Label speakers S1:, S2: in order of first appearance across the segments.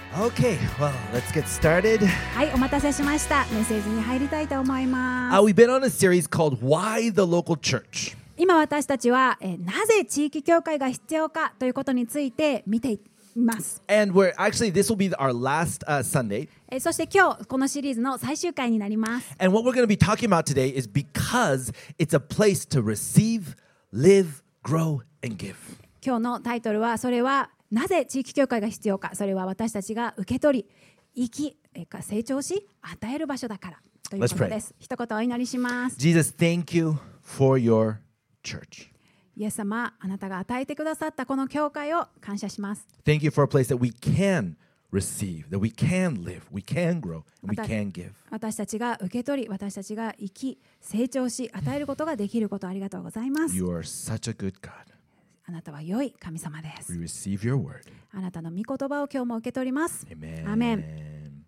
S1: Okay, well, let's get started.
S2: はい、お待たせしました。メッセージに入りたいと思います。
S1: We've been on a series called Why the Local Church.
S2: 今私たちは、なぜ地域教会が必要かということについて見ています。
S1: And this will be our last Sunday.
S2: そして今日このシリーズの最終回になります。
S1: And what we're going to be talking about today is because it's a place to receive, live, grow, and give.
S2: 今日のタイトルはそれはなぜ地域教会が必要か。それは私たちが受け取り、生き、成長し、与える場所だからということです。一言お祈りします。
S1: Jesus, thank you for your church.
S2: イエス様、あなたが与えてくださったこの教会を感謝します。
S1: Thank you for a place that we can receive, that we can live, we can grow, and we can give.
S2: 私たちが受け取り、私たちが生き、成長し、与えることができることありがとうございます。
S1: You are such a good God.
S2: あなたは良い神様です。
S1: We receive your word.
S2: あなたの御言葉を今日も受け取ります。
S1: Amen.
S2: アメン。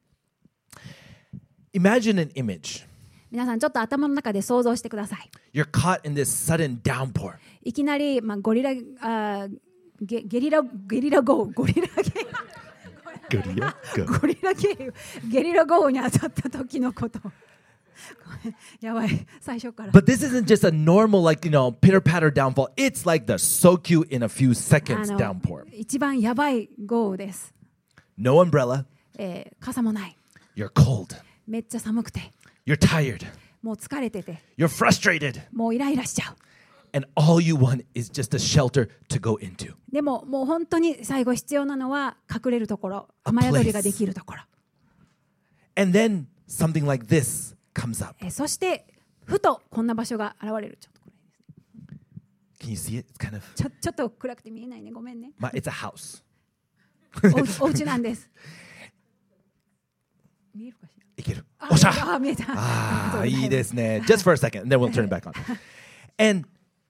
S1: Imagine an image.
S2: 皆さんちょっと頭の中で想像してください。
S1: You're caught in this sudden downpour.
S2: いきなり、ゲリラ豪雨、ゲリラ豪雨に当たった時のこと。やばい、最初から。
S1: But this isn't just a normal, pitter-patter downfall. It's like the soak you in a few seconds downpour.
S2: 一番やばい豪雨です。
S1: No umbrella.
S2: 傘もない。
S1: You're cold.
S2: めっちゃ寒くて。
S1: You're tired.
S2: もう疲れてて。
S1: You're frustrated.
S2: もうイライラしちゃう。
S1: And all you want is just a shelter to go into.
S2: でも、もう本当に最後必要なのは隠れるところ、雨宿りができるところ。
S1: And then something like this comes up.
S2: そしてふとこんな場所が現れる。
S1: Can you see it? It's kind of...
S2: ちょっと暗くて見えないね。ごめんね。
S1: It's a house.
S2: お家なんです。見えるかしら。
S1: いける。おしゃ。
S2: 見えた。
S1: いいですね。Just for a second, and then we'll turn it back on. And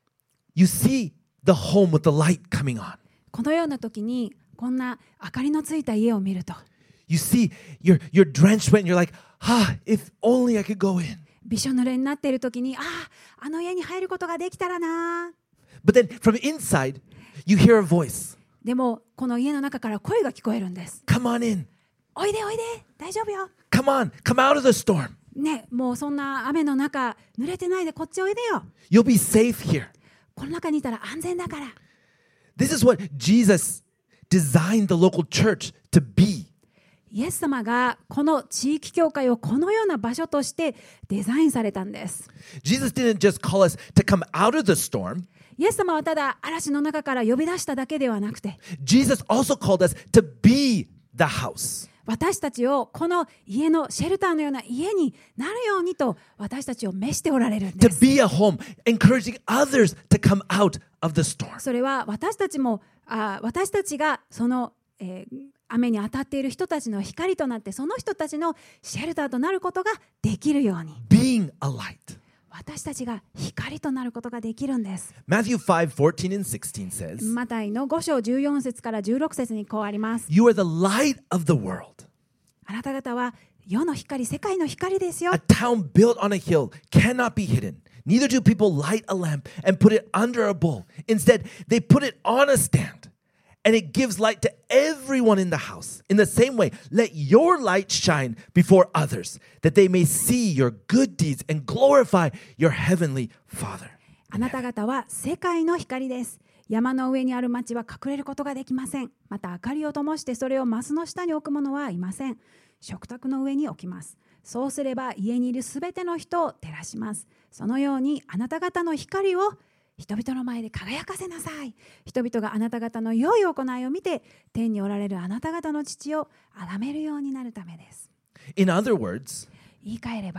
S1: you see the home with the light coming on.
S2: このような時にこんな明かりのついた家を見ると。
S1: You see, you're drenched wet, and you're like, if only I could go in.
S2: びしょ濡れになっている時に、あの家に入ることができたらな。
S1: But then from inside, you hear a voice.
S2: でもこの家の中から声が聞こえるんです。
S1: Come on in.
S2: おいでおいで、大丈夫よ。
S1: Come on, come out of the storm.
S2: ね、もうそんな雨の中濡れてないでこっちおいでよ。
S1: You'll be safe here.
S2: この中にいたら安全だから。
S1: This is what Jesus designed the local church to be.
S2: イエス様がこの地域教会をこのような場所としてデザインされたんです。
S1: Jesus didn't just call us to come out of the storm.
S2: イエス様はただ嵐の中から呼び出しただけではなくて、
S1: Jesus also called us to be the house.
S2: 私たちをこの家のシェルターのような家になるようにと私たちを召しておられるんで
S1: To
S2: す。
S1: be a home, encouraging others to come out of the storm.
S2: それは私たちがその、雨に当たっている人たちの光となってその人たちのシェルターとなることができるように
S1: Being a light.
S2: 私たちが光となることができるんです。
S1: Matthew 5:14 and 16 says,
S2: マタイの5章14節から16節にこうあります。
S1: You are the light of the world.
S2: あなた方は世の光、世界の光ですよ。
S1: A town built on a hill cannot be hidden. Neither do people light a lamp and put it under a bowl. Instead, they put it on a stand, and it gives light to everyone in the house. In the same way, let your light shine before others, that they may see your good deeds and glorify your heavenly Father.
S2: あなた方は世界の光です。山の上にある町は隠れることができません。また明かりを灯してそれをマスの下に置く者はいません。食卓の上に置きます。そうすれば家にいるすべての人を照らします。そのようにあなた方の光を人々の前で輝かせなさい。人々があなた方の良い行いを見て天におられるあなた方の父を崇めるようになるためです。
S1: In other words,
S2: 言い換えれば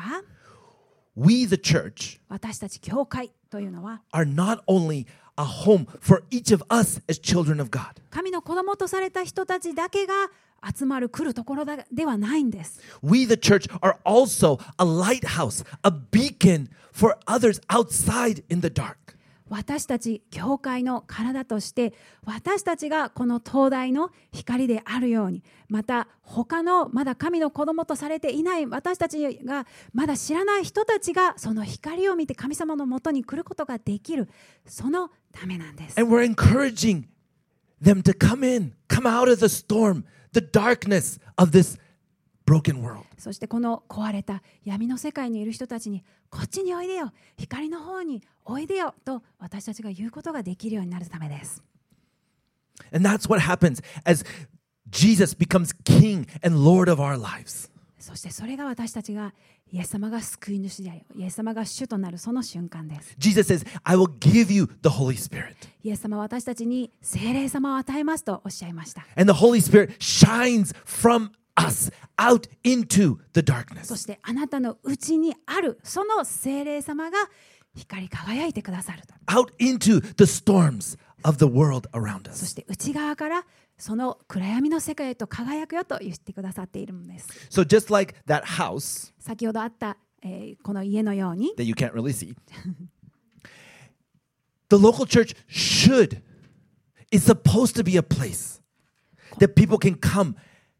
S1: we, the church,
S2: 私たち教会というのは
S1: are not only a home for each of us as children of God.
S2: 神の子供とされた人たちだけが集まる来るところではないんです。
S1: We, the church, are also a lighthouse, a beacon for others outside in the dark.
S2: 私たち教会の体として私たちがこの灯台の光であるように、また他のまだ神の子供とされていない私たちがまだ知らない人たちがその光を見て神様のもとに来ることができる、そのためなんです。
S1: And we're encouraging them to come out of the storm the darkness of this broken world.
S2: そしてこの壊れた闇の世界にいる人たちに、こっちにおいでよ、光の方においでよと私たちが言うことができるようになるためです。
S1: And that's what happens as Jesus becomes King and Lord of our lives.
S2: そしてそれが私たちがイエス様が救い主であり、イエス様が主となるその瞬間です。
S1: Jesus says, I will give you the Holy Spirit.
S2: イエス様は私たちに聖霊様を与えますとおっしゃいました。
S1: And the Holy Spirit shines from us out into the
S2: そ
S1: darkness.
S2: してあなたのうちにあるその聖霊様が光り輝いてくださると。
S1: Out into the storms of the world around
S2: そし
S1: us.
S2: て内側からその暗闇の世界へと輝くよと言ってくださっているのです。
S1: So just like that house
S2: 先ほどあった、この家のように、
S1: that you can't really see, the local church is supposed to be a place that people can come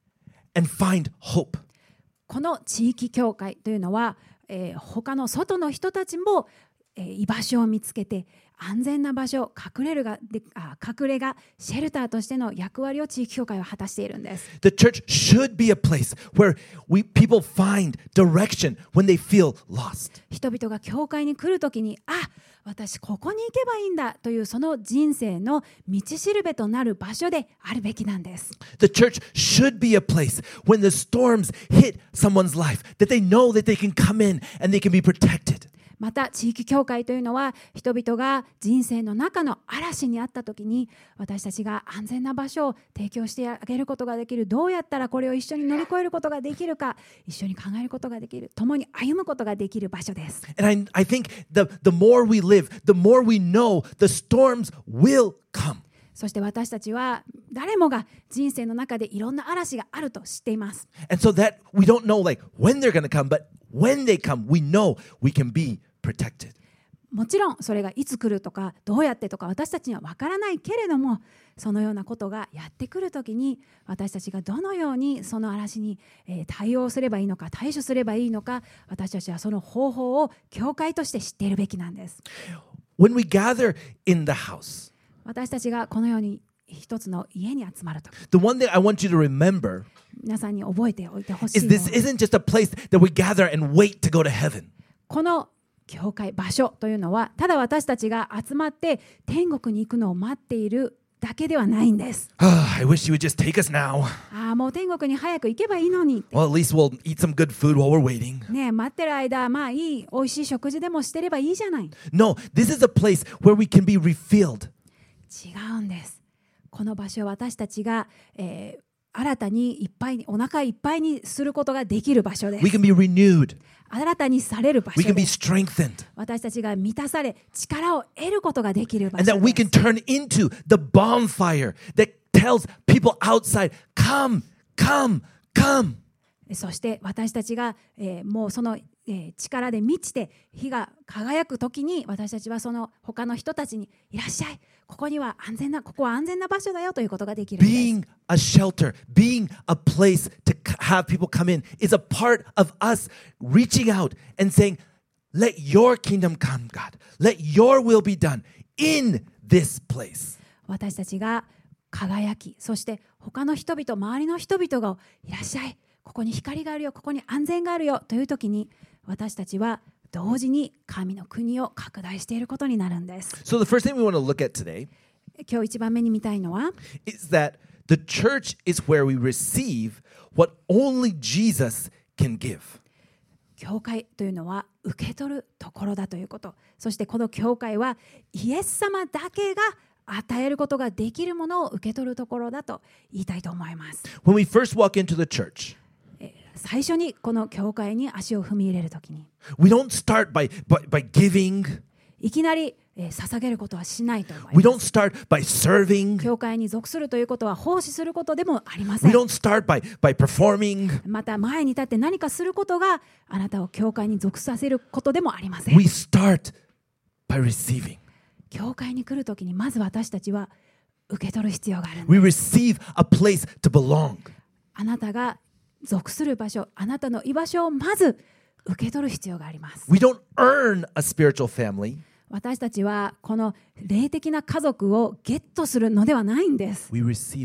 S1: and find hope.
S2: この地域教会というのは、他の外の人たちも、居場所を見つけて安全な場所、隠れ家、シェルターとしての役割を地域教会は果たしているんです。
S1: The church should be a place where people find direction when they feel lost.
S2: 人々が教会に来るときに、私ここに行けばいいんだというその人生の道しるべとなる場所であるべきなんです。
S1: The church should be a place when the storms hit someone's life that they know that they can come in and they can be protected.
S2: また地域教会というのは人々が人生の中の嵐にあったときに私たちが安全な場所を提供してあげることができる、どうやったらこれを一緒に乗り越えることができるか、一緒に考えることができる、共に歩むことができる場所です。
S1: And I think the more we live, the more we know the storms will come.
S2: そして私たちは誰もが人生の中でいろんな嵐があると知っています。
S1: And so that we don't know like when they're going to come, but when they come, we know we can be protected.
S2: もちろんそれがいつ来るとかどうやってとか私たちには分からないけれども、そのようなことがやってくるときに私たちがどのようにその嵐に対応すればいいのか、対処すればいいのか、私たちはその方法を教会として知っているべきなんです。
S1: When we gather in the house,
S2: 私たちがこのように一つの家に集まるとき、
S1: the one thing I want you to remember
S2: 皆さんに覚えておいてほし
S1: is
S2: いの
S1: this
S2: は、
S1: isn't just a place that we gather and wait to go to heaven.
S2: この教会場所というのはただ私たちが集まって天国に行くのを待っているだけではないんです。
S1: I wish you would just take us now.
S2: もう天国に早く行けばいいのに。
S1: Well, at least we'll eat some good food while we're waiting.
S2: ねえ、待ってる間、いい、美味しい食事でもしてればいいじゃない。
S1: No, this is a place where we can be refilled.
S2: 違うんです。この場所は私たちが、新たにいっぱいにお腹いっぱいにすることができる場所です。
S1: We can be renewed.
S2: 新たにされる場
S1: We
S2: 所
S1: can be
S2: です。
S1: strengthened.
S2: 私たちが満たされ力を得ることができる場
S1: And
S2: 所
S1: that we
S2: で
S1: can
S2: す。
S1: turn into the bonfire that tells people outside, come, come, come.
S2: そして私たちが、もうその、力で満ちて火が輝くときに私たちはその他の人たちにいらっしゃい、ここは安全な場所だよということができるんです。
S1: Being a shelter, being a place to have people come in is a part of us reaching out and saying, let your kingdom come, God. Let your will be done in this place.
S2: 私たちが輝き、そして他の人々、周りの人々がいらっしゃい、ここに光があるよ、ここに安全があるよというときに私たちは同時に神の国を拡大していることになるんです。
S1: So the first thing we want to look at today
S2: 今日一番目に見たいのは、
S1: is that the church is where we receive what only Jesus can give.
S2: 教会というのは受け取るところだということ。そしてこの教会はイエス様だけが与えることができるものを受け取るところだと言いたいと思います。
S1: When we first walk into the church,
S2: 最初にこの教会に足を踏み入れるときに、
S1: we don't start by giving.
S2: いきなり捧げることはしないと思い
S1: We
S2: ま
S1: don't
S2: す。
S1: start by serving.
S2: 教会に属するということは奉仕することでもありませ
S1: We
S2: ん。
S1: don't start by performing.
S2: また前に立って何かすることがあなたを教会に属させることでもありません。
S1: We start by receiving.
S2: 教会に来るときにまず私たちは受け取る必要があるんです。
S1: We receive a place to belong.
S2: あなたが属する場所、あなたの居場所をまず受け取る必要があります。
S1: We don't earn a spiritual family.
S2: 私たちはこの霊的な家族をゲットするのではないんです。
S1: We receive it.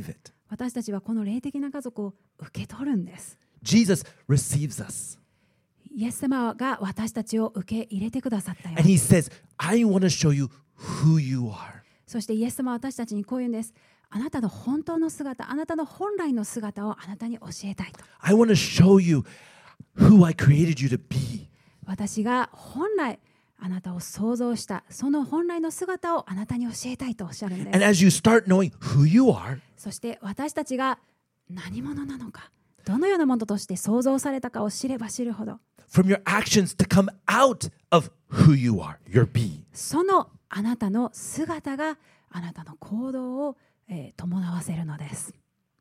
S2: 私たちはこの霊的な家族を受け取るんです。
S1: Jesus receives us.
S2: イエス様が私たちを受け入れてくださったよ。
S1: And he says, I want to show you who you are.
S2: そしてイエス様は私たちにこう言うんです。あなたの本当の姿、あなたの本来の姿をあなたに教えたいと。
S1: I want to show you who I created you to be.
S2: 私が本来あなたを創造したその本来の姿をあなたに教えたいとおっしゃるんで
S1: And
S2: す。
S1: as you start knowing who you are,
S2: そして私たちが何者なのか、どのようなものとして創造されたかを知れば知るほど、
S1: from your actions to come out of who you are, your being.
S2: そのあなたの姿があなたの行動を、伴わせるのです。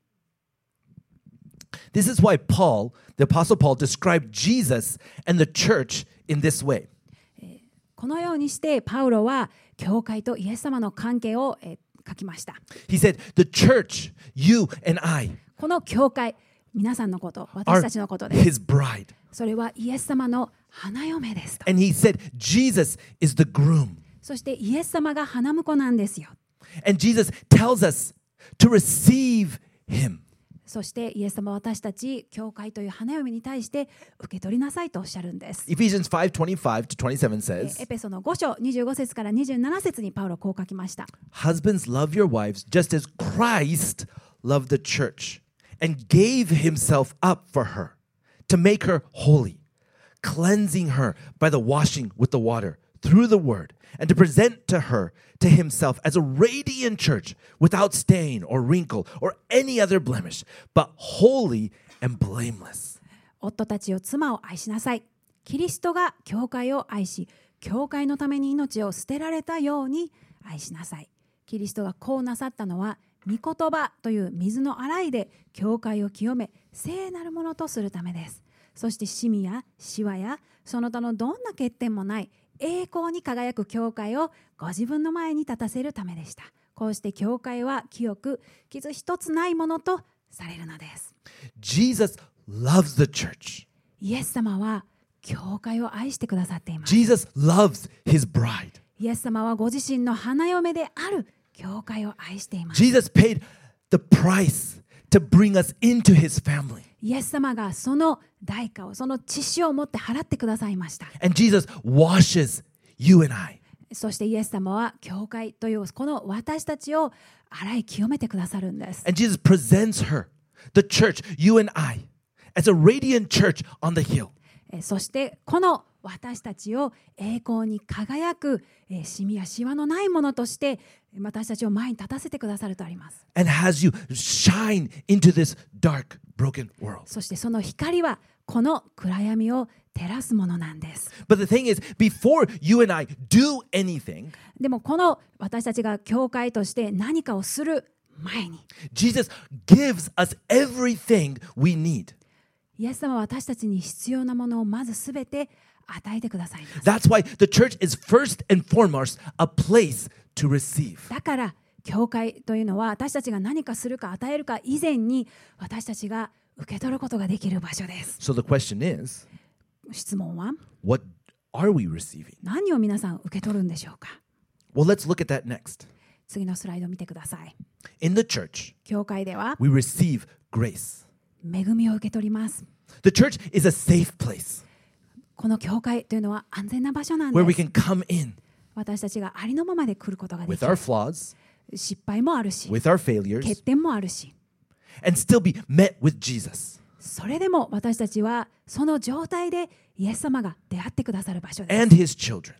S1: This is why Paul, the Apostle Paul, described Jesus and the church in this way.
S2: このようにしてパウロは教会とイエス様の関係を、書きました。
S1: He said, the church, you and I,
S2: この教会、皆さんのこと、
S1: are
S2: 私たちのことです。
S1: his bride.
S2: それはイエス様の花嫁ですと。
S1: And he said, Jesus is the groom.
S2: そしてイエス様が花婿なんですよ。
S1: And Jesus tells us to receive him.
S2: そしてイエス様は私たち教会という花嫁に対して受け取りなさいとおっしゃるんです。
S1: Ephesians 5:25 to 27
S2: エ
S1: says,
S2: ペソの5章25節から27節にパウロこう書きました。
S1: Husbands, love your wives just as Christ loved the church and gave himself up for her to make her holy, cleansing her by the washing with the water through the word, and to present to her to himself as a radiant church without stain or wrinkle or any other blemish, but holy and blameless.
S2: 夫たちよ、妻を愛しなさい。キリストが教会を愛し、教会のために命を捨てられたように愛しなさい。キリストがこうなさったのは、御言葉という水の洗いで教会を清め、聖なるものとするためです。そしてシミやシワやその他のどんな欠点もない栄光に輝く教会をご自分の前に立たせるためでした。こうして教会は清く、傷一つないものとされるのです。
S1: Jesus loves the church.
S2: イエス様は教会を愛してくださっています。
S1: Jesus loves his bride.
S2: イエス様はご自身の花嫁である教会を愛しています。
S1: Jesus paid the price to bring us into his family.
S2: イエス様がその代価を、その血潮を持って払ってくださいました。
S1: And Jesus washes you and I.
S2: そしてイエス様は教会というこの私たちを洗い清めてくださるんです。
S1: And Jesus presents her, the church, you and I, as a radiant church on the hill.
S2: そしてこの私たちを栄光に輝くシミやシワのないものとして私たちを前に立たせてくださるとあります。
S1: And has you shine into this dark, broken world.
S2: そしてその光はこの暗闇を照らすものなんです。
S1: But the thing is, before you and I do anything,
S2: でもこの私たちが教会として何かをする前に、
S1: Jesus gives us everything we need.
S2: イエス様は私たちに必要なものをまずすべて与えてくださいます。
S1: That's why the church is first and foremost a place to receive.
S2: だから教会というのは私たちが何かするか与えるか以前に私たちが受け取ることができる場所です。
S1: So the question is,
S2: 質問は
S1: what are we receiving?
S2: 何を皆さん受け取るんでしょうか。
S1: Well, let's look at that next.
S2: 次のスライドを見てください。
S1: In the church,
S2: 教会では
S1: we receive grace.
S2: 恵みを受け取ります。
S1: The church is a safe place
S2: この教会というのは安全な場所なん
S1: where
S2: で
S1: we
S2: す。
S1: can come in
S2: 私たちがありのままで来ることがで
S1: with
S2: き
S1: our
S2: る。
S1: flaws,
S2: 失敗もあるし、
S1: with our failures,
S2: 欠点もあるし、
S1: and still be met with Jesus
S2: それでも私たちはその状態でイエス様が出会ってくださる場所です。
S1: and his children.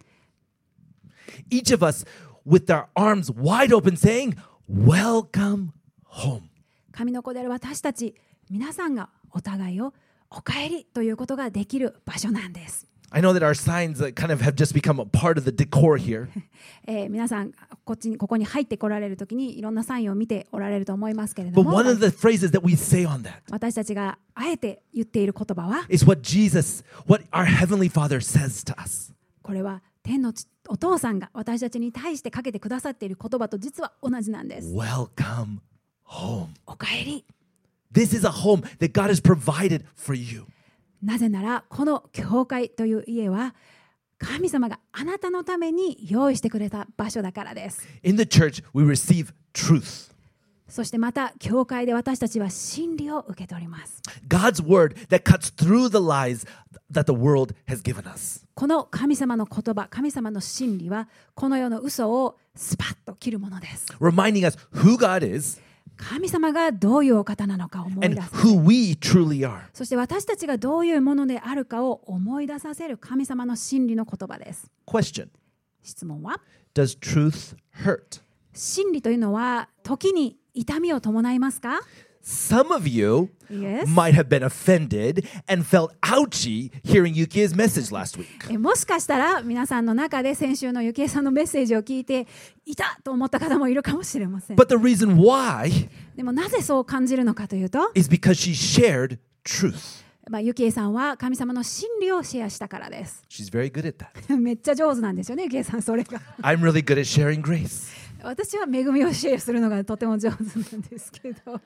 S1: Each of us with our arms wide open saying, welcome home.
S2: 神の子である私たち皆さんがお互いをお帰りということができる場所なんです。
S1: I know that our signs kind of have just become a part of the decor here.
S2: 皆さんここに入ってこられるときにいろんなサインを見ておられると思いますけれど
S1: But
S2: も、
S1: one of the phrases that we say on that
S2: 私たちがあえて言っている言葉は
S1: is what our Heavenly Father says to us.
S2: これは天のお父さんが私たちに対してかけてくださっている言葉と実は同じなんです。
S1: Welcome home.
S2: お帰り。
S1: This is a home that God has provided for you.
S2: なぜならこの教会という家は神様があなたのために用意してくれた場所だからです。
S1: In the church, we receive truth.
S2: そしてまた教会で私たちは真理を受け取ります。
S1: God's word that cuts through the lies that the world has given us.
S2: この神様の言葉、神様の真理はこの世の嘘をスパッと切るものです。
S1: Reminding us who God is
S2: 神様がどういうお方なのか思い
S1: and
S2: 出す。
S1: who we truly are.
S2: そして私たちがどういうものであるかを思い出させる神様の真理の言葉です。
S1: Question:
S2: 質問は、
S1: Does truth hurt?
S2: 真理というのは時に痛みを伴いますか？
S1: Some of you
S2: Yes.
S1: might have been offended and felt ouchy hearing Yukie's message last week.
S2: もしかしたら皆さんの中で先週のゆきえさんのメッセージを聞いていたと思った方もいるかもしれません。
S1: But the reason why
S2: でもなぜそう感じるのかというと、
S1: is because she shared truth.
S2: ゆきえさんは神様の真理をシェアしたからです。
S1: She's very good at that.
S2: めっちゃ上手なんですよね、ゆきえさん、それが。
S1: I'm really good at sharing grace.
S2: 私は恵みをシェアするのがとても上手なんですけど。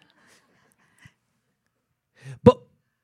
S1: But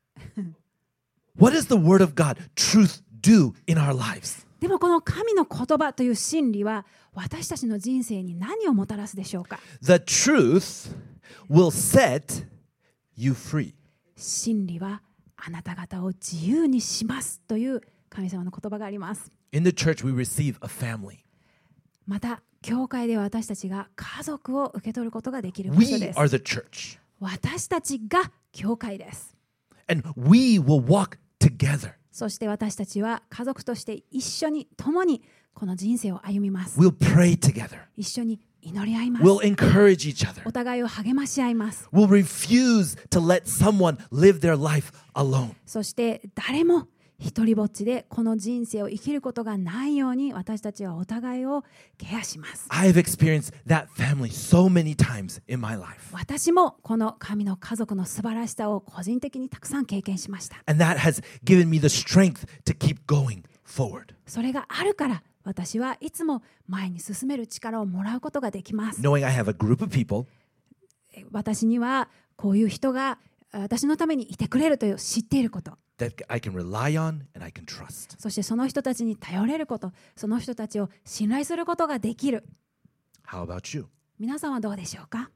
S1: what does the word of God, truth, do in our lives?
S2: でもこの神の言葉という真理は私たちの人生に何をもたらすでしょうか？
S1: The truth will set you free.
S2: 真理はあなた方を自由にしますという神様の言葉があります。
S1: In the church, we receive a family.
S2: また教会では私たちが家族を受け取ることができる場所
S1: We
S2: です。
S1: are the church.
S2: 私たちが教会です。
S1: And we will walk together.
S2: そして私たちは家族として一緒に共にこの人生を歩みます。
S1: We'll pray together.
S2: 一緒に祈り合います。
S1: We'll encourage each other.
S2: お互いを励まし合います。
S1: We'll refuse to let someone live their life alone.
S2: そして誰も一人ぼっちでこの人生を生きることがないように私たちはお互いをケアします。
S1: I have experienced that family so many times in my life.
S2: 私もこの神の家族の素晴らしさを個人的にたくさん経験しました。
S1: And that has given me the strength to keep going forward.
S2: それがあるから私はいつも前に進める力をもらうことができます。
S1: Knowing I have a group of people
S2: 私にはこういう人が私のためにいてくれるという知っていること、
S1: that I can rely on and I can trust.
S2: そしてその人たちに頼れること、その人たちを信頼することができる。
S1: How about you?
S2: 皆さんはどうでしょうか？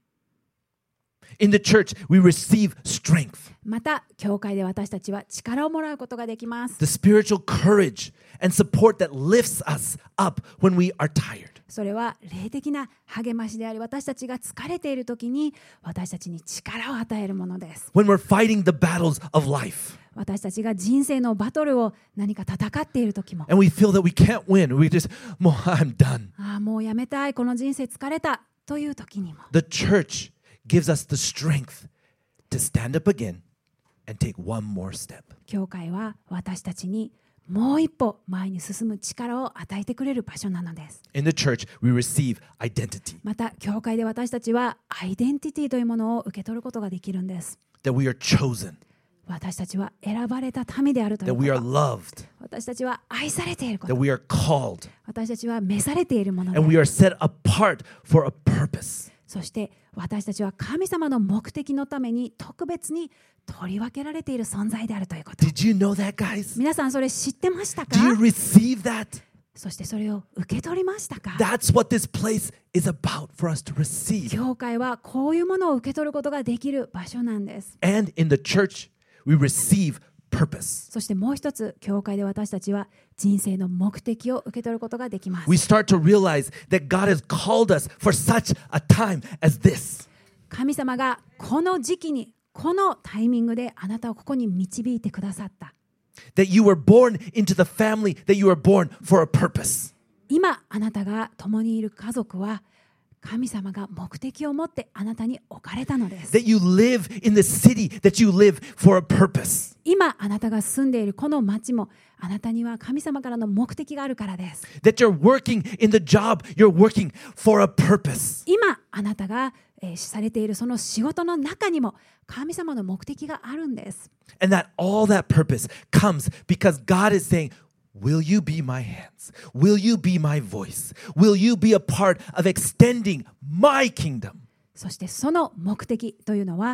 S1: In the church, we receive strength,
S2: また教会で私たちは力をもらうことができます。
S1: the spiritual courage and support that lifts us up when we are tired.
S2: それは霊的な励ましであり、私たちが疲れている時に私たちに力を与えるものです。
S1: When we're fighting the battles of life
S2: 私たちが人生のバトルを何か戦っている時も、
S1: and we feel that we can't win, we just, I'm done.
S2: もうやめたい、この人生疲れたという時にも、
S1: The church gives us the strength to stand up again and take one more step.
S2: 教会は私たちにもう一歩前に進む力を与えてくれる場所なのです。
S1: In the church, we receive identity,
S2: また教会で私たちはアイデンティティというものを受け取ることができるんです。
S1: that we are chosen,
S2: 私たちは選ばれた民であるとい
S1: that
S2: うこ
S1: we are
S2: と、
S1: loved,
S2: 私たちは愛されているこ
S1: that
S2: と、
S1: we are called,
S2: 私たちは召されているもの
S1: and we
S2: で、
S1: are set apart for a purpose.
S2: そして私たちは神様の目的のために特別に取り分けられている存在であるということ。
S1: Did you know that, guys?
S2: 皆さんそれ知ってましたか？
S1: Do you receive that?
S2: そしてそれを受け取りましたか？
S1: That's what this place is about for us to receive.
S2: 教会はこういうものを受け取ることができる場所なんです。
S1: And in the church, we receive purpose.
S2: そしてもう一つ、教会で私たちは人生の目的を受け取ることができます。
S1: We start to realize that God has called us for such a time as this.
S2: 神様がこの時期に、このタイミングであなたをここに導いてくださった。
S1: That you were born into the family, that you were born for a purpose.
S2: 今あなたが共にいる家族は神様が目的を持ってあなたに置かれたのです。
S1: That you live in the city, that you live for a purpose.
S2: 今あなたが住んでいるこの町もあなたには神様からの目的があるからです。
S1: That you're working in the job, you're working for a purpose.
S2: 今あなたがされているその仕事の中にも神様の目的があるんです。
S1: And that all that purpose comes because God is saying, will you be my hands? Will you be my voice? Will you be a part of extending my kingdom?
S2: そしてその目的というのは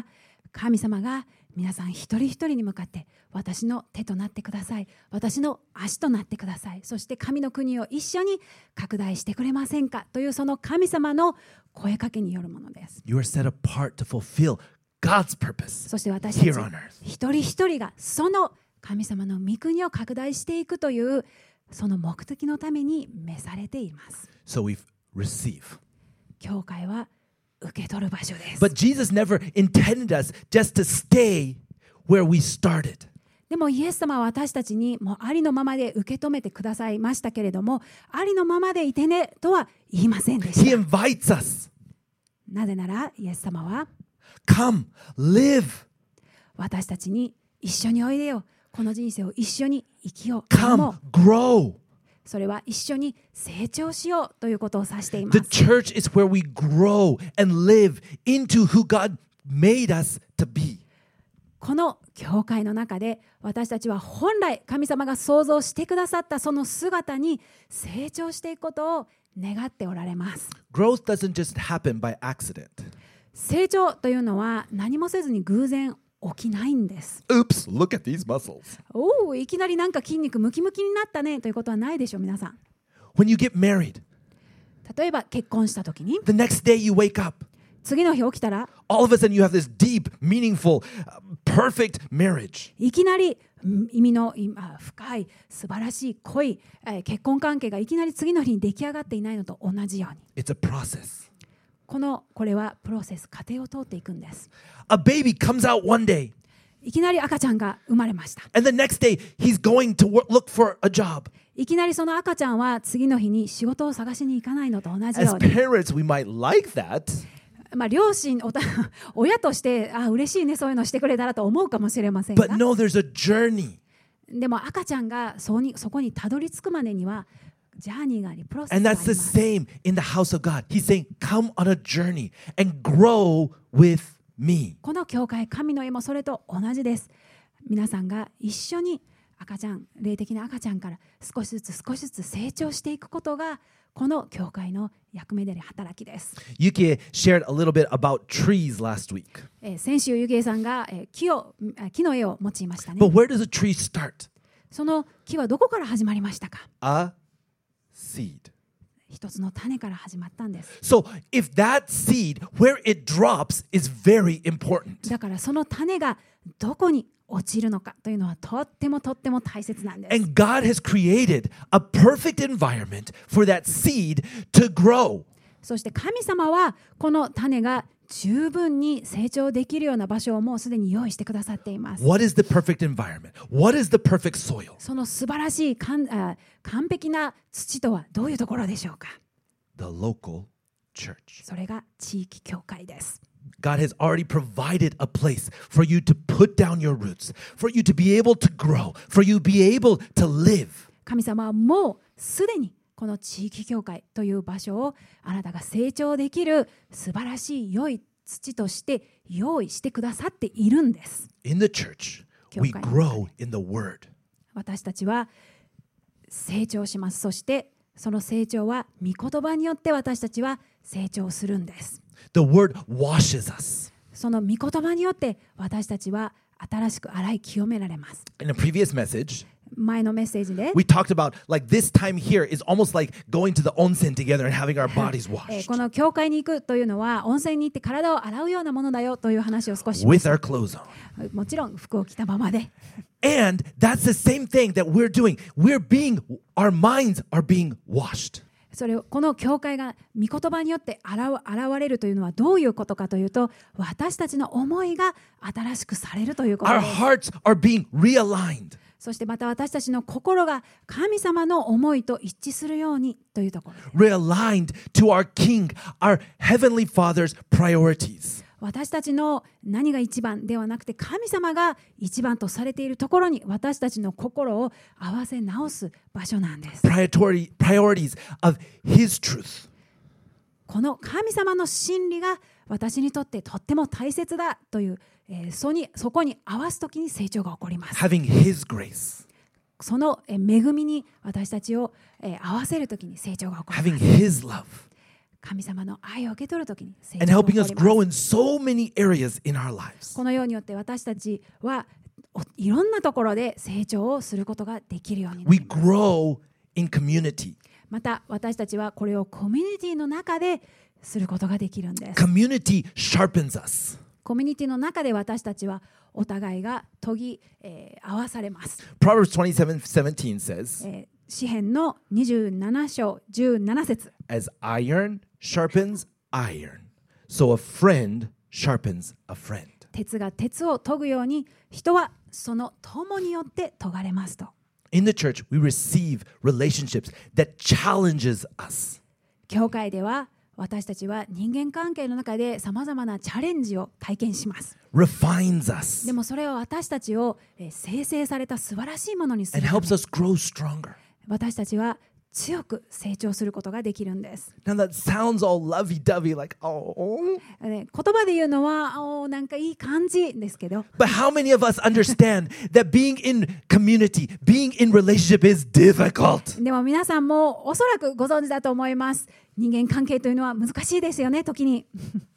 S2: 神様が皆さん一人一人に向かって私の手となってください。私の足となってください。そして神の国を一緒に拡大してくれませんかというその神様の声かけによるものです。
S1: You are set apart to fulfill God's purpose
S2: そして私たち
S1: here on earth.
S2: 一人一人がその神様の御国を拡大していくというその目的のために召されています。
S1: So we receive.
S2: 教会は受け取る場所です。
S1: But Jesus never intended us just to stay where we started.
S2: でもイエス様は私たちにもうありのままで受け止めてくださいましたけれども、ありのままでいてねとは言いませんで
S1: He
S2: した。
S1: invites us.
S2: なぜならイエス様は
S1: Come, live.
S2: 私たちに一緒においでよ。この人生を一緒に生きよう。
S1: Come, grow.
S2: それは一緒に成長しようということを指していま
S1: The
S2: す。
S1: church is where we grow and live into who God made us to be.
S2: この教会の中で私たちは本来神様が創造してくださったその姿に成長していくことを願っておられます。
S1: Growth doesn't just happen by accident.
S2: 成長というのは何もせずに偶然起きないんです。
S1: Oops, look at these muscles.
S2: おお、いきなりなんか筋肉ムキムキになったねということはないでしょう、皆さん。
S1: When you get married,
S2: 例えば結婚した時に
S1: the next day you wake up.
S2: 次の日起きたら
S1: All of a sudden you have this deep, meaningful, perfect marriage.
S2: いきなり意味の深い素晴らしい濃い結婚関係がいきなり次の日に出来上がっていないのと同じように、
S1: It's a process.
S2: これはプロセス、過程を通っていくんです。
S1: A baby comes out one day,
S2: いきなり赤ちゃんが生まれました。
S1: and the next day he's going to look for a job.
S2: いきなりその赤ちゃんは次の日に仕事を探しに行かないのと同じ
S1: As
S2: ように、
S1: parents, we might like that,
S2: 両親親として嬉しいね、そういうのしてくれたらと思うかもしれませんが、
S1: but no, there's a journey.
S2: でも赤ちゃんがそこにたどり着くまでにはジャーニーがあり、プロセス
S1: And
S2: があり
S1: that's
S2: ま
S1: the
S2: す。
S1: same in the house of God. He's saying, come on a journey and grow with me.
S2: この教会、神の家もそれと同じです。皆さんが一緒に赤ちゃん、霊的な赤ちゃんから少しずつ成長していくことがこの教会の役目であり働きです。
S1: Yukie shared a little bit about trees last week.
S2: 先週ゆげいさんが木の絵を用いましたね。
S1: But where does a tree start?
S2: その木はどこから始まりましたか？
S1: A seed.
S2: 一つの種から始まったんです。
S1: So if that seed, where it drops, is very important.
S2: だからその種がどこに落ちるのかというのはとっても大切なんです。
S1: And God has created a perfect environment for that seed to grow.
S2: そして神様はこの種が十分に成長できるような場所をもうすでに用意してくださっています。
S1: What is the perfect environment? What is the perfect soil?
S2: その素晴らしい完璧な土とはどういうところでしょうか？
S1: The local church.
S2: それが地域教会です。
S1: God has already provided a place for you to put down your roots, for you to be able to grow, for you to be able to live.
S2: 神様はもうすでにこの地域教会という場所をあなたが成長できる素晴らしい良い土として用意してくださっているんです。
S1: In the church, we grow in the word.
S2: 私たちは成長します。そしてその成長は御言葉によって私たちは成長するんです。
S1: The word washes us.
S2: その御言葉によって私たちは新しく洗い清められます。
S1: In a previous message,
S2: 前のメッセージで
S1: we talked about like this time here is almost like going to the onsen together and having our bodies washed
S2: この教会に行くというのは温泉に行って体を洗うようなものだよという話を少ししまし
S1: with
S2: た。
S1: our clothes on.
S2: もちろん服を着たままで。
S1: And that's the same thing that we're doing. Our minds are being washed.
S2: この教会が御言葉によって現れるというのはどういうことかというと、私たちの思いが新しくされるということ
S1: Our
S2: です。
S1: hearts are being realigned.
S2: そしてまた私たちの心が神様の思いと一致するようにというところです。
S1: Realigned to our King, our Heavenly Father's priorities.
S2: 私たちの何が一番ではなくて神様が一番とされているところに私たちの心を合わせ直す場所なんです。
S1: Priorities of His truth.
S2: この神様の真理が私にとってとっても大切だという、そこに合わすときに成長が起こります。
S1: Having His grace.
S2: その恵みに私たちを合わせるときに成長が起こります。
S1: Having His love.
S2: 神様の愛を受け取るときに成
S1: and
S2: 長が
S1: helping
S2: 起
S1: us
S2: こります。
S1: grow in so many areas in our lives.
S2: このようによって私たちはいろんなところで成長をすることができるようにな
S1: We
S2: ります。
S1: grow in community.
S2: また私たちはこれをコミュニティの中ですることができるんです。
S1: Community sharpens us.
S2: コミュニティの中で私たちはお互いが合わされます。
S1: Proverbs 27:17 says,
S2: 詩編の27章17節
S1: As iron sharpens iron, so a friend sharpens a friend.
S2: 鉄が鉄を研ぐように人はその友によって研がれますと。
S1: In the church, we receive relationships that challenges us.
S2: 教会では私たちは人間関係の中でさまざまなチャレンジを体験します。
S1: refines us,
S2: でもそれは私たちを生成された素晴らしいものにす
S1: and
S2: るため
S1: helps us grow stronger.
S2: 私たちは強く成長することができるんです。
S1: Now that sounds all lovey-dovey, like, oh.
S2: 言葉で言うのはなんかいい感じですけど、
S1: But how many of us understand that being in community, being in relationship is difficult?
S2: でも皆さんもおそらくご存知だと思います。人間関係というのは難しいですよね、時に。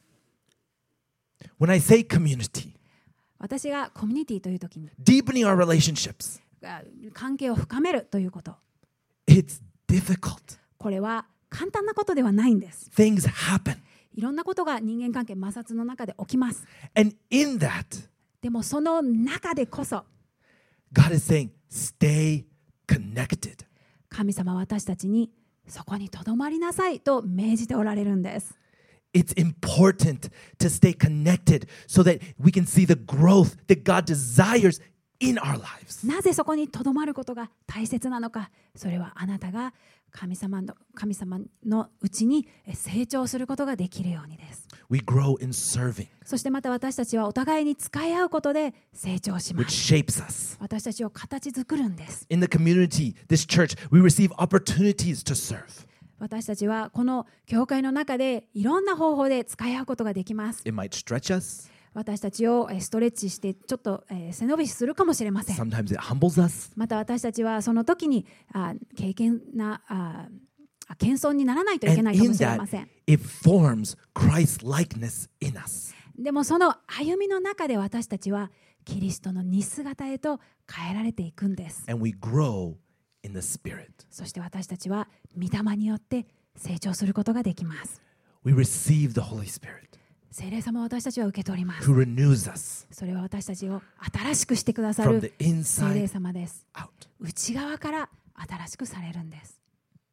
S1: When I say community,
S2: 私がコミュニティという時に
S1: deepening our relationships,
S2: 関係を深めるということ、
S1: it's difficult.
S2: これは簡単なことではないんです。
S1: Things happen.
S2: いろんなことが人間関係摩擦の中で起きます。
S1: And in that,
S2: でもその中でこそ
S1: God is saying, stay connected.
S2: 神様は私たちにそこにとどまりなさいと命じておられるんです。
S1: It's important to stay connected so that we can see the growth that God desires in our lives.
S2: なぜそこにとどまることが大切なのか、それはあなたが神様のうちに成長することができるようにです。
S1: We grow in serving,
S2: そしてまた私たちはお互いに使い合うことで成長しま
S1: which
S2: す。
S1: shapes us.
S2: 私たちを形作るんです。
S1: In the community, this church, we receive opportunities to serve.
S2: 私たちはこの教会の中でいろんな方法で使い合うことができます。
S1: It might stretch us.
S2: 私たちをストレッチしてちょっと背伸びするかもしれません。
S1: Sometimes it humbles us.
S2: また私たちはその時に謙遜にならないといけ
S1: And
S2: ないか
S1: in
S2: もしれ
S1: that,
S2: ません。
S1: it forms Christ-likeness in us.
S2: でもその歩みの中で私たちはキリストの似姿へと変えられていくんです。
S1: And we grow in the Spirit.
S2: そして私たちは御霊によって成長することができます。
S1: We receive the Holy Spirit
S2: 聖霊様を私たちは受け取ります。
S1: who renews us
S2: それは私たちを新しくしてくださ
S1: from
S2: る
S1: the
S2: 聖霊
S1: inside
S2: 様です。
S1: out
S2: 内側から新しくされるんです。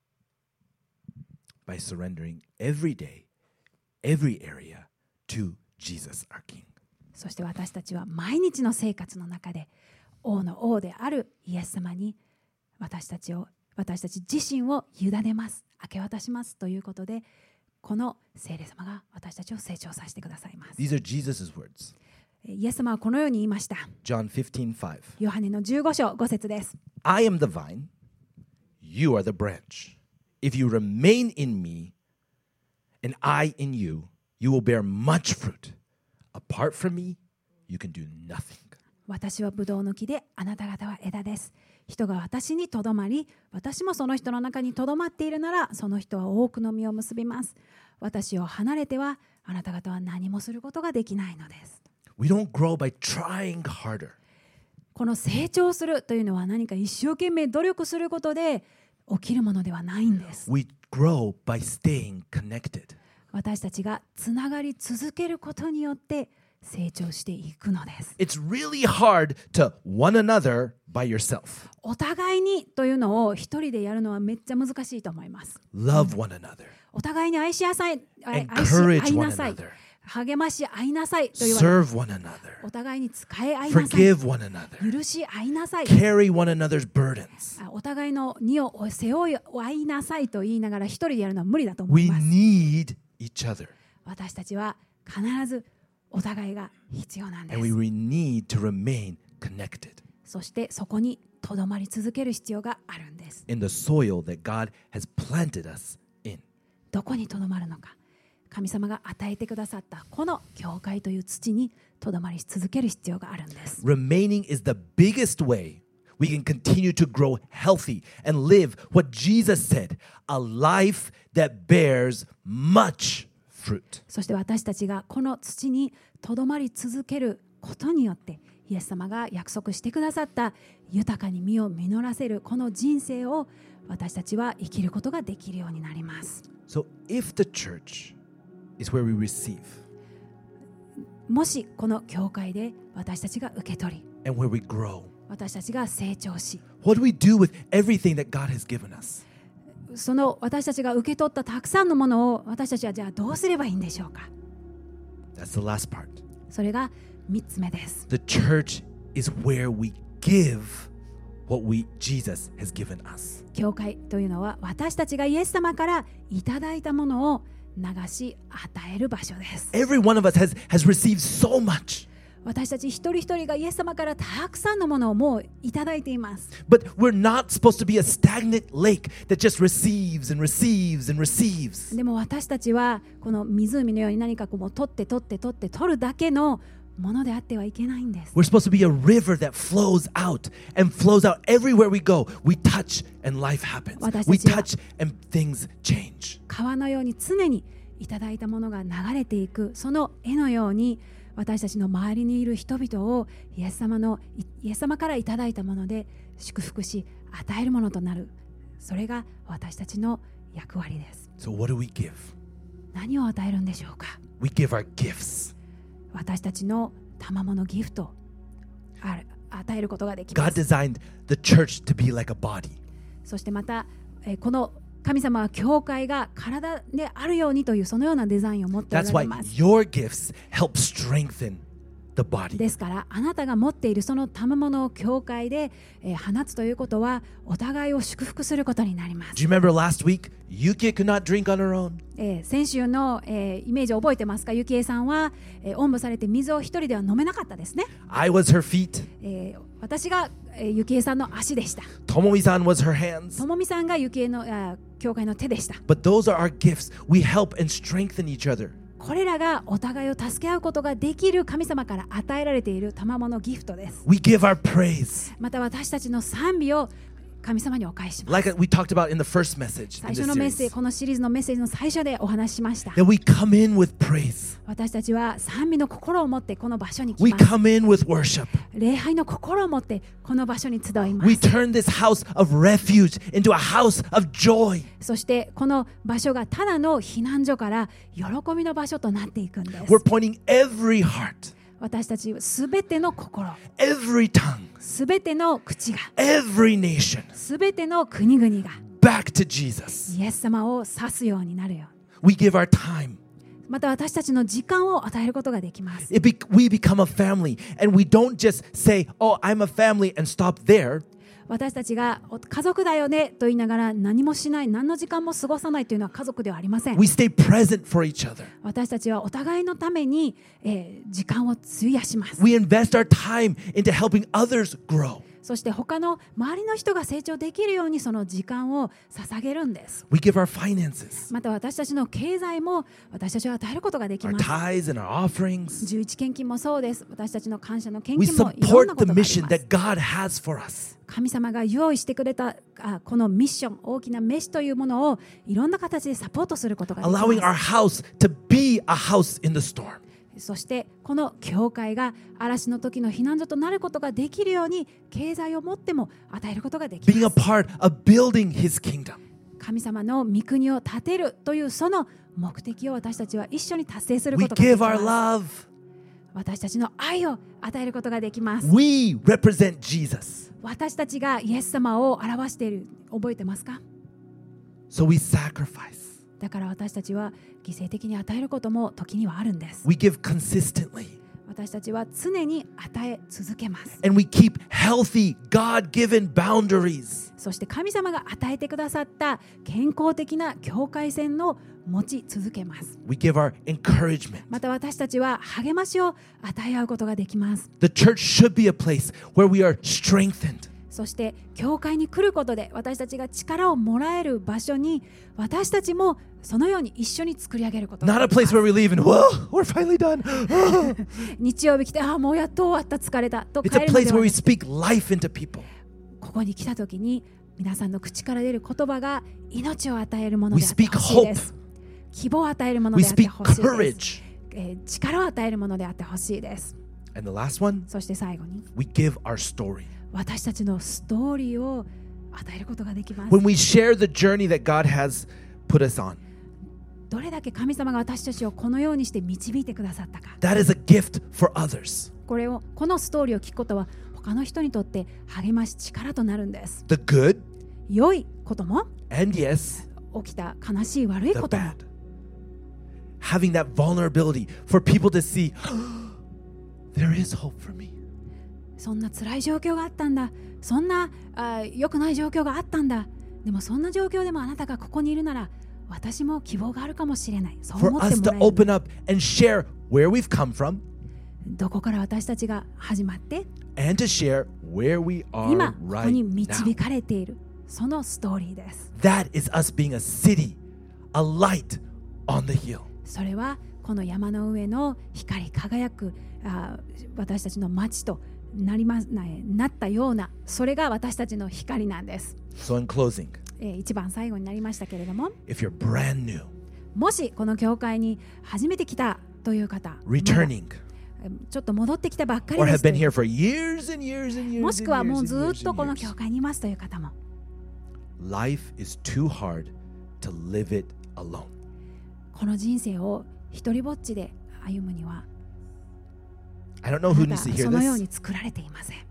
S1: by surrendering every day, every area to Jesus, our King.
S2: そして私たちは毎日の生活の中で王の王であるイエス様に私たち自身を委ねます、明け渡しますということで、この聖霊様が私たちを成長させてくださいます。
S1: These are Jesus' words.
S2: イエス様はこのように言いました。
S1: John 15:5.
S2: ヨハネの15章5節です。
S1: I am the vine, you are the branch. If you remain in me, and I in you, you will bear much fruit. Apart from me, you can do nothing.
S2: 私はブドウの木であなた方は枝です。人が私にとどまり、私もその人の中にとどまっているなら、その人は多くの実を結びます。私を離れてはあなた方は何もすることができないのです。
S1: We don't grow by trying harder.
S2: この成長するというのは何か一生懸命努力することで起きるものではないんです。
S1: We grow by staying connected.
S2: 私たちがつながり続けることによって成長していくのです。
S1: It's really hard to one another by yourself.
S2: お互いにというのを一人でやるのはめっちゃ難しいと思います。
S1: Love one another.
S2: お互いに愛し合い
S1: Encourage one
S2: なさい。
S1: another.
S2: 励まし合いなさいと言われ
S1: Serve one another.
S2: お互いに仕え合いなさい。
S1: Forgive one another.
S2: 許し合いなさい。
S1: Carry one another's burdens.
S2: お互いの荷を背負い合いなさいと言いながら一人でやるのは無理だと思
S1: We
S2: います。
S1: need each other.
S2: 私たちは必ずお互いが必要なんで
S1: And we
S2: す。
S1: need to remain connected
S2: そしてそこにとどまり続ける必要があるんです。
S1: in the soil that God has planted us in.
S2: どこにとどまるのか。神様が与えてくださったこの教会という土にとどまり続ける必要があるんです。
S1: Remaining is the biggest way we can continue to grow healthy and live what Jesus said, a life that bears much fruit.
S2: そして私たちがこの土にとどまり続けることによってイエス様が約束してくださった豊かに実を実らせるこの人生を私たちは生きることができるようになります。
S1: So if the church is where we receive
S2: もしこの教会で私たちが受け取り
S1: and where we grow,
S2: 私たちが成長し
S1: what do we do with everything that God has given us?
S2: その私たちが受け取ったたくさんのものを私たちはじゃあどうすればいいんでしょうか。
S1: That's the last part.
S2: それが3つ目です。
S1: The church is where we give what Jesus has given us.
S2: 教会というのは私たちがイエス様からいただいたものを流し与える場所です。
S1: Every one of us has received so much.
S2: 私たち一人一人がイエス様からたくさんのものをもういただいています。
S1: But we're not supposed to be a stagnant lake that just receives and receives and receives.
S2: でも私たちはこの湖のように何かこう取って取るだけのものであってはいけないんです。
S1: We're supposed to be a river that flows out and flows out everywhere we go. We touch and life happens. We touch and things change.
S2: 川のように常にいただいたものが流れていく、その絵のように私たちの周りにいる人々をイエス様からいただいたもので祝福し与えるものとなる。それが私たちの役割です。
S1: So what do we give?
S2: 何を与えるんでしょうか。
S1: We give our gifts.
S2: 私たちの賜物ギフトを与えることができま
S1: God
S2: す。
S1: designed the church to be like a body.
S2: そしてまたこの神様は教会が体であるようにというそのようなデザインを持っておら
S1: That's
S2: れ
S1: why
S2: ます。
S1: your gifts help strengthen the body.
S2: ですからあなたが持っているその賜物を教会で放つということはお互いを祝福することになります。
S1: Do you remember last week? Yuki could not drink on her own.
S2: 先週のイメージを覚えてますか。ゆきえさんはおんぶされて水を一人では飲めなかったですね。
S1: I was her feet.
S2: 私がゆきえさんの足でした。
S1: Tomomi-san was her hands.
S2: ともみさんがゆきえの教会の手でした。
S1: But those are our gifts. We help and strengthen each other.
S2: これらがお互いを助け合うことができる神様から与えられている賜物ギフトです。
S1: We give our praise.
S2: また私たちの賛美を神様にお返しします。
S1: Like we talked about in the first message
S2: 最
S1: in
S2: 初
S1: this
S2: のメッセー
S1: series.
S2: ジ、このシリーズのメッセージの最初でお話ししました。
S1: That we come in with praise.
S2: 私たちは賛美の心を持ってこの場所に来
S1: We
S2: ます。
S1: come in with worship.
S2: 礼拝の心を持ってこの場所に集いま
S1: We
S2: す。
S1: turn this house of refuge into a house of joy.
S2: そしてこの場所がただの避難所から喜びの場所となっていくんです。
S1: We're pointing every heart,
S2: 私たちすべての心、
S1: every tongue,
S2: すべての口が、
S1: every nation
S2: すべての国々が
S1: back to Jesus.
S2: イエス様を指すようになるよ。
S1: We give our time.
S2: また私たちの時間を与えることができます。
S1: We become a family, and we don't just say, "Oh, I'm a family," and stop there.
S2: 私たちが家族だよねと言いながら何もしない、何の時間も過ごさないというのは家族ではありません。
S1: We stay present for each other.
S2: 私たちはお互いのために、時間を費やします。
S1: We invest our time into helping others grow.
S2: そして他の周りの人が成長できるようにその時間を捧げるんです。
S1: We give our finances,
S2: また私たちの経済も私たちは与えることができ
S1: our
S2: ます。
S1: tithes, and our offerings.
S2: 11献金もそうです。私たちの感謝の献
S1: We
S2: 金もいろんな
S1: support
S2: こ
S1: the
S2: とがあり
S1: mission
S2: ます。
S1: that God has for us.
S2: 神様が用意してくれたこのミッション、大きな飯というものをいろんな形でサポートすることができ
S1: Allowing
S2: ま
S1: our
S2: す。
S1: house to be a house in the storm.
S2: そしてこの教会が嵐の時の避難所となることができるように経済を持っても与えることができ
S1: Being
S2: ま
S1: a
S2: す。
S1: part of building His kingdom.
S2: 神様の御国を建てるというその目的を私たちは一緒に達成する
S1: We
S2: ことがで
S1: give
S2: き
S1: our
S2: ます。
S1: love.
S2: 私たちの愛を与えることができます。
S1: We represent Jesus.
S2: 私たちがイエス様を表している、覚えてますか？
S1: So we sacrifice.
S2: だから私たちは犠牲的に与えることも時にはあるんです。
S1: We give consistently.
S2: 私たちは常に与え続けます。
S1: And we keep healthy, God-given boundaries.
S2: そして神様が与えてくださった健康的な境界線を持ち続けます。
S1: We give our encouragement.
S2: また私たちは励ましを与え合うことができます。
S1: The church should be a place where we are strengthened.
S2: そして教会に来ることで私たちが力をもらえる場所に私たちもそのように一緒に作り上げることが
S1: Not a
S2: できま
S1: place
S2: す。
S1: where we leave and, whoa, we're finally done.
S2: 日曜日来てもうやっと終わった疲れたと
S1: It's
S2: 帰
S1: a
S2: るの
S1: place
S2: で
S1: where
S2: は
S1: we
S2: なく、
S1: speak life into people.
S2: ここに来た時に皆さんの口から出る言葉が命を与えるもの
S1: We
S2: であって
S1: speak
S2: ほしいです
S1: hope.
S2: 希望を与えるもの
S1: We
S2: であって
S1: speak
S2: ほしいです、
S1: courage.
S2: 力を与えるものであってほしいです。
S1: And the last one,
S2: そして最後に
S1: we give our story.
S2: 私たちのストーリーを与えることができます。
S1: When we share the journey that God has put us on,
S2: どれだけ神様が私たちをこのようにして導いてくださったか、
S1: that is a gift for others.
S2: このストーリーを聞くことは他の人にとって励まし力となるんです。
S1: The good
S2: 良いことも
S1: and yes,
S2: 起きた悲しい悪い
S1: the
S2: ことも
S1: bad. Having that vulnerability for people to see, there is hope for me.
S2: そんな辛い状況があったんだ、そんな良くない状況があったんだ、でもそんな状況でもあなたがここにいるなら私も希望があるかもしれない、そう
S1: For
S2: 思って
S1: us
S2: も
S1: to
S2: らえる。
S1: open up and share where we've come from
S2: どこから私たちが始まって
S1: and to share where we are
S2: 今ここ
S1: right
S2: に
S1: now.
S2: 導かれているそのストーリーです。
S1: That is us being a city, a light on the hill.
S2: それはこの山の上の光り輝く私たちの街となったような、それが私たちの光なんです。
S1: So in closing,
S2: 一番最後になりましたけれども、
S1: if you're brand new,
S2: もしこの教会に初めて来たという方、
S1: returning,
S2: ちょっと戻ってきたばっかり
S1: or
S2: で
S1: have
S2: すと
S1: been here for years and years and years
S2: も
S1: and
S2: しくはもう
S1: years
S2: ず
S1: and
S2: っと
S1: years
S2: この
S1: and
S2: 教
S1: years.
S2: 会にいますという方も、
S1: Life is too hard to live it alone.
S2: この人生を一人ぼっちで歩むには
S1: I don't know
S2: あ
S1: who
S2: な
S1: needs
S2: た
S1: to hear
S2: そのよう
S1: this,
S2: に作られていません。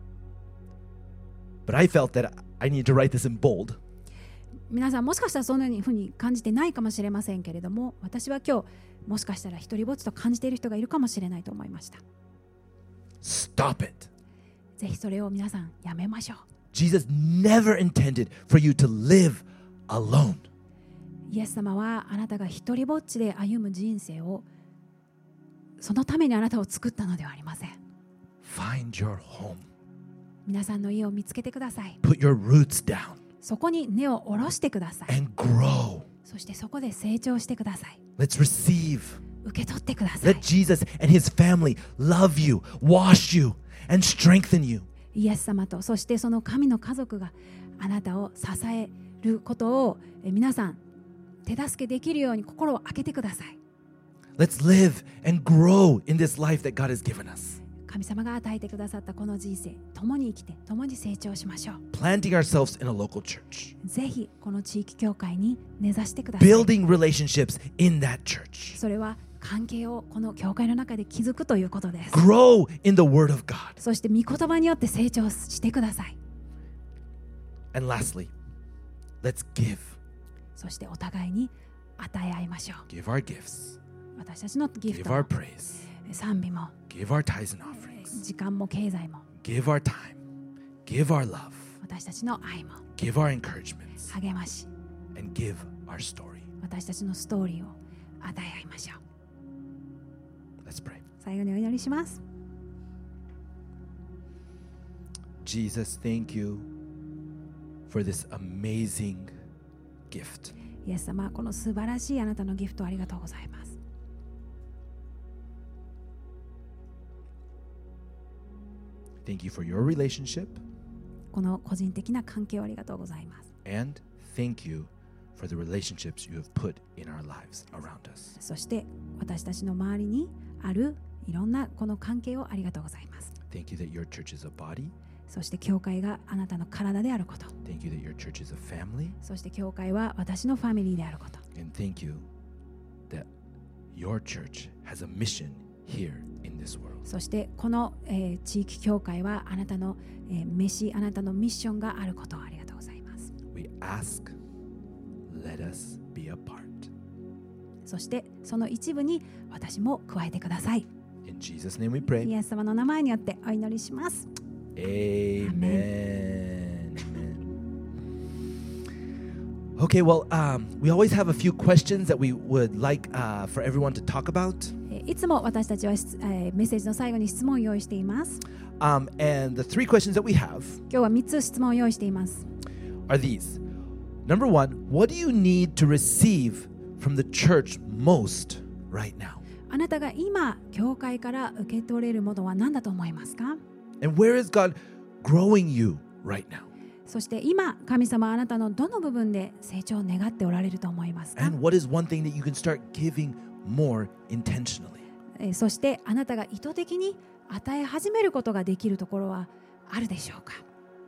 S1: but I felt that I need to write this in bold.
S2: 皆さんもしかしたらそんなふうに感じてないかもしれませんけれども、私は今日もしかしたら一人ぼっちと感じている人がいるかもしれないと思いました。
S1: Stop it.
S2: ぜひそれを皆さんやめましょう。
S1: Jesus never intended for you to live alone.
S2: イエス様はあなたが一人ぼっちで歩む人生をそのためにあなたを作ったのではありません。
S1: Find your home.
S2: 皆さんの家を見つけてください。
S1: Put your roots down
S2: そこに根を下ろしてください。
S1: and grow.
S2: そしてそこで成長してください。
S1: Let's receive.
S2: 受け取ってください
S1: Let。Jesus and his family love you, wash you, and strengthen you.
S2: イエス様とそしてその神の家族があなたを支えることを皆さん手助けできるように心を開けてください。
S1: Let's live and grow in this life that God has given us.
S2: 神様が与えてくださったこの人生、共に生きて共に成長しましょう。
S1: Planting ourselves in a local church.
S2: ぜひこの地域教会に根ざしてください。
S1: Building relationships in that church.
S2: それは関係をこの教会の中で築くということです。
S1: Grow in the Word of God.
S2: そして御言葉によって成長してください。
S1: And lastly, let's give.
S2: そしてお互いに与え合いましょう。
S1: Give our gifts.
S2: 私たちのギフ
S1: Give
S2: ト
S1: our
S2: も
S1: praise.
S2: 賛美も
S1: Give our tithes and offerings.
S2: 時間も経済も
S1: Give our time. Give our love.
S2: 私たちの愛も
S1: Give our encouragements.
S2: 励まし、
S1: And give our story.
S2: 私たちのストーリーを与え合いましょう。
S1: Let's pray.
S2: 最後にお祈りします。
S1: Jesus, thank you for this amazing gift.
S2: イエス様、この素晴らしいあなたのギフトをありがとうございます。
S1: Thank you for your relationship,
S2: この個人的な関係をありがとうございます。
S1: and thank you for the relationships you have put in our lives around us.
S2: そして私たちの周りにあるいろんなこの関係をありがとうございます。
S1: Thank you that your church is a body.
S2: そして教会があなたの体であること。
S1: Thank you that your church is a family.
S2: そして教会は私のファミリーであること。
S1: And thank you that your church has a mission here in this world.
S2: そしてこの、地域教会はあなたの、あなたのミッションがあることをありがとうございます。
S1: We ask, let us be a part.
S2: そしてその一部に私も加えてください。
S1: In Jesus' name we
S2: イ
S1: pray.
S2: エス様の名前によってお祈りします。
S1: Amen. Okay, well, we always have a few questions that we would like for everyone to talk about.
S2: いつも私たちは、メッセージの最後に質問を用意しています。
S1: And the three questions that we have
S2: 今日は3つ質問を用意しています。
S1: are these. Number one, what do you need to receive from the church most right now?
S2: あなたが今、教会から受け取れるものは何だと思いますか？
S1: And where is God growing you right now?
S2: そして今、神様はあなたのどの部分で成長を願っておられると思いますか？
S1: And what is one thing that you can start giving more intentionally?
S2: そしてあなたが意図的に与え始めることができるところはあるでしょうか？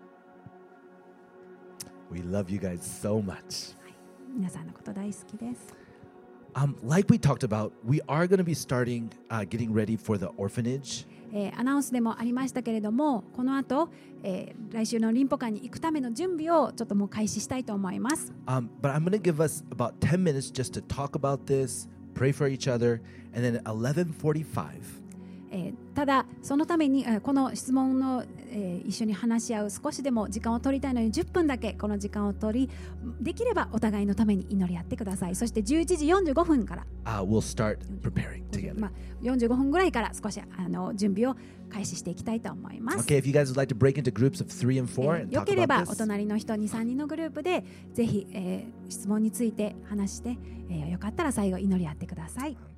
S1: We love you guys so much.
S2: 皆さんのこと大好きです。
S1: Like we talked about, we are going to be starting getting ready for the orphanage.
S2: アナウンスでもありましたけれども、この後、来週の臨歩館に行くための準備をちょっともう開始したいと思います。
S1: But I'm going to give us about 10 minutes just to talk about this, pray for each other, and then at 11:45.
S2: ただそのためにこの質問の、一緒に話し合う少しでも時間を取りたいのに10分だけこの時間を取り、できればお互いのために祈り合ってください。そして11時45分から、
S1: we'll start preparing together.
S2: 45分ぐらいから少し準備を開始していきたいと思います。
S1: Okay, if you guys would like to break into groups of 3 and 4 and
S2: よ
S1: talk
S2: ければ
S1: about
S2: お
S1: this.
S2: 隣の人2、3人のグループでぜひ、質問について話して、よかったら最後祈り合ってください。